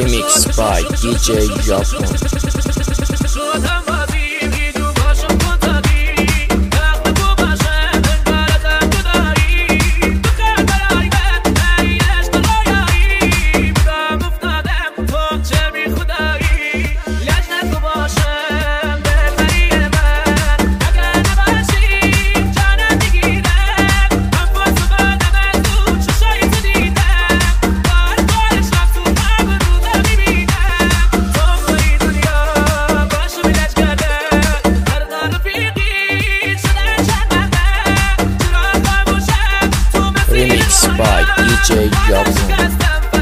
Remix by DJ Japon. Remix by DJ Japon.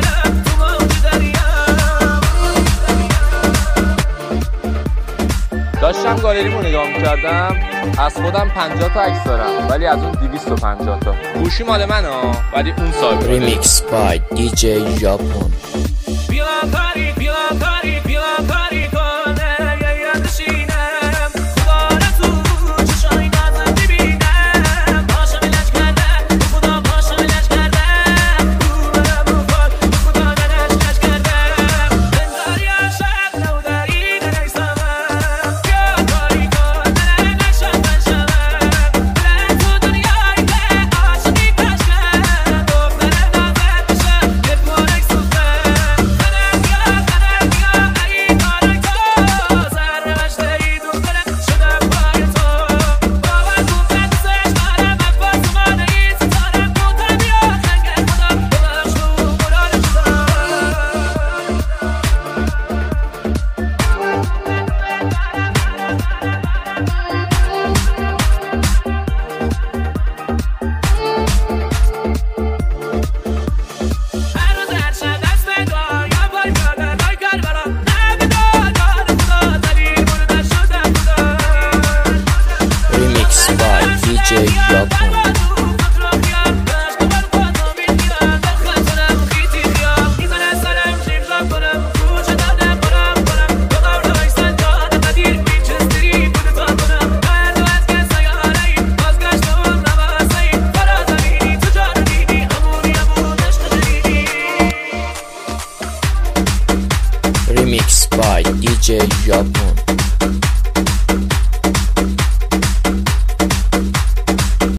داشتم گالریمو نگاه می‌کردم، از خودم 50 تا عکس دارم ولی از اون 250 تا. گوشی مال منه ولی اون صاحب. Remix by DJ Japon. DJ Japon. Remix by DJ Japon.